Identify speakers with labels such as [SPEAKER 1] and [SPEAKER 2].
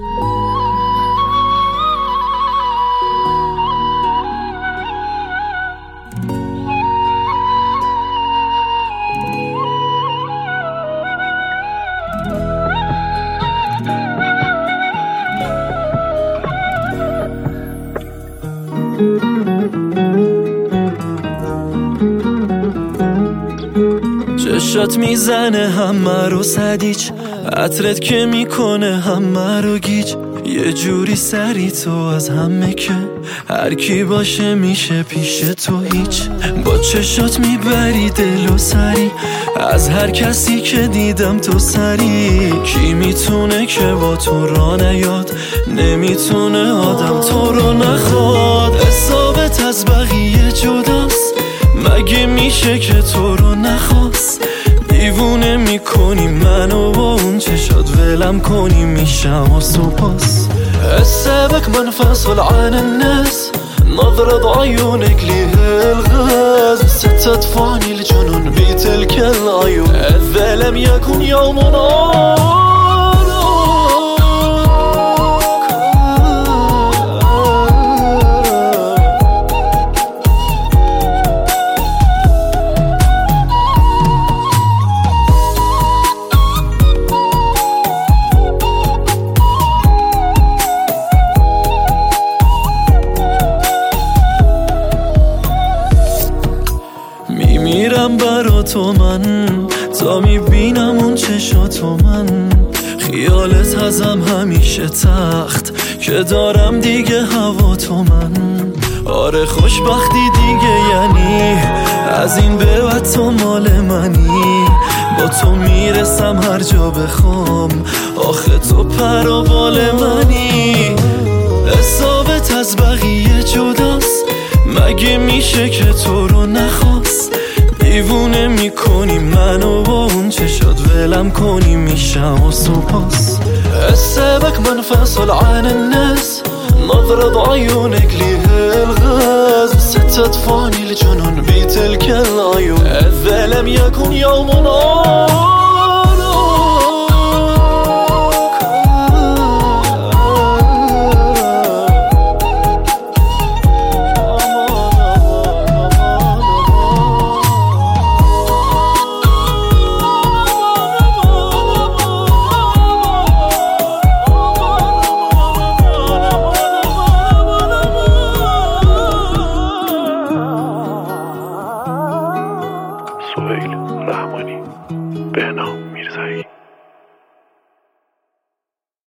[SPEAKER 1] چشات میزنه همه رو سدیچ، عطرت که میکنه همه رو گیج. یه جوری سری تو از همه که هر کی باشه میشه پیش تو هیچ. با چشات میبری دل و سری از هر کسی که دیدم تو سری. کی میتونه که با تو را نیاد، نمیتونه آدم تو رو نخواد. حسابت از بقیه جداست، مگه میشه که تو رو نخواست؟ دیوونه میکنی منو با اون چشات، ولم کنی میشم واسوپاس. حسابك منفصل عن الناس، نظرة عيونك ليه الغاز. ستدفعني الجنون بتلك العيون، إذا لم يكن يومنا. میمیرم برا تو من، تا میبینم اون چشاتو من. خیالت ازم همیشه تخت، که دارم دیگه هوا تو من. آره خوشبختی دیگه یعنی از این به بعد تو مال منی. با تو میرسم هر جا بخوام، آخه تو پر و بال منی. حسابت از بقیه جداست، مگه میشه که تو رو نخواست؟ دیوونه میکنی منو با اون چشات، ولم کنی میشم واسوپاس. حسابك منفصل عن الناس، نظرة عيونك ليه الغاز. ستدفعني الجنون بتلك العيون، إذا لم يكن يومنا.